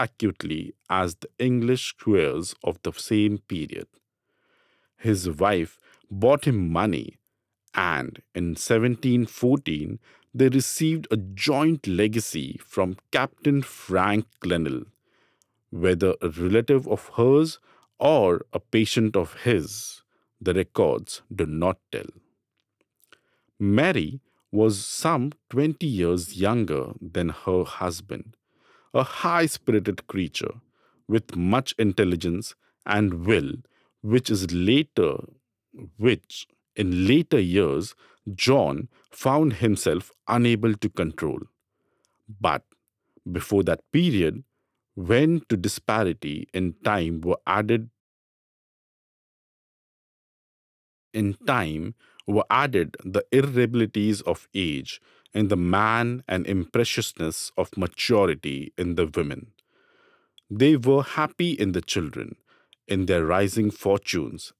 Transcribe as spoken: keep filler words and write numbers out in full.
acutely as the English queers of the same period. His wife bought him money, and in seventeen fourteen they received a joint legacy from Captain Frank Glenelg, whether a relative of hers or a patient of his, the records do not tell. Mary was some twenty years younger than her husband, a high spirited creature with much intelligence and will, which is later, which in later years John found himself unable to control. But before that period, when to disparity in time were added in time were added the irritabilities of age in the man and impressiousness of maturity in the women. They were happy in the children, in their rising fortunes,